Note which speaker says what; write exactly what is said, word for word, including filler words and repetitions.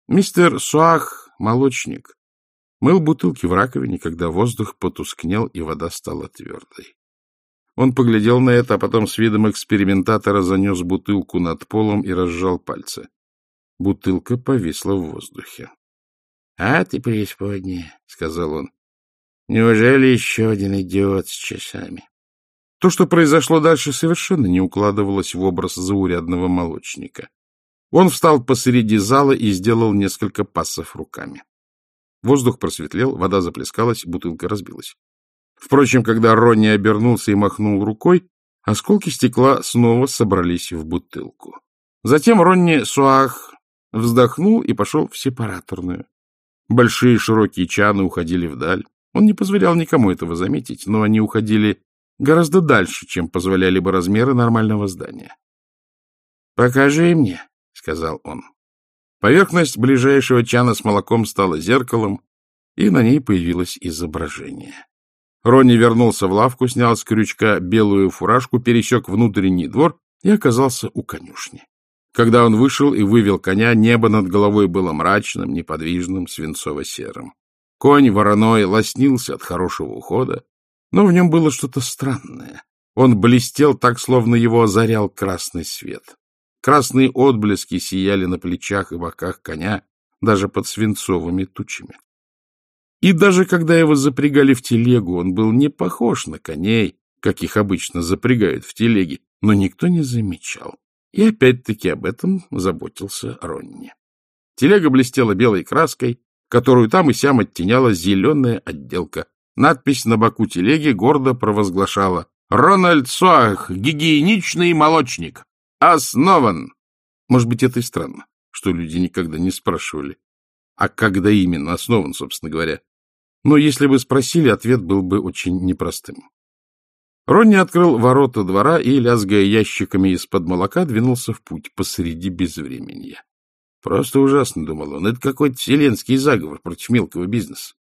Speaker 1: Мистер Суах, молочник, мыл бутылки в раковине, когда воздух потускнел и вода стала твердой. Он поглядел на это, а потом с видом экспериментатора занес бутылку над полом и разжал пальцы. Бутылка повисла в воздухе. — А ты преисподняя, — сказал он. — Неужели еще один идиот с часами? То, что произошло дальше, совершенно не укладывалось в образ заурядного молочника. Он встал посреди зала и сделал несколько пассов руками. Воздух просветлел, вода заплескалась, бутылка разбилась. Впрочем, когда Ронни обернулся и махнул рукой, осколки стекла снова собрались в бутылку. Затем Ронни Суах вздохнул и пошел в сепараторную. Большие широкие чаны уходили вдаль. Он не позволял никому этого заметить, но они уходили гораздо дальше, чем позволяли бы размеры нормального здания. — Покажи мне, — сказал он. Поверхность ближайшего чана с молоком стала зеркалом, и на ней появилось изображение. Ронни вернулся в лавку, снял с крючка белую фуражку, пересек внутренний двор и оказался у конюшни. Когда он вышел и вывел коня, небо над головой было мрачным, неподвижным, свинцово-серым. Конь вороной лоснился от хорошего ухода, но в нем было что-то странное. Он блестел так, словно его озарял красный свет. Красные отблески сияли на плечах и боках коня, даже под свинцовыми тучами. И даже когда его запрягали в телегу, он был не похож на коней, как их обычно запрягают в телеге, но никто не замечал. И опять-таки об этом заботился Ронни. Телега блестела белой краской, которую там и сям оттеняла зеленая отделка. Надпись на боку телеги гордо провозглашала: «Рональд Суах, гигиеничный молочник. Основан». Может быть, это и странно, что люди никогда не спрашивали, а когда именно основан, собственно говоря. Но если бы спросили, ответ был бы очень непростым. Ронни открыл ворота двора и, лязгая ящиками из-под молока, двинулся в путь посреди безвременья. Просто ужасно, — думал он, — это какой-то вселенский заговор против мелкого бизнеса.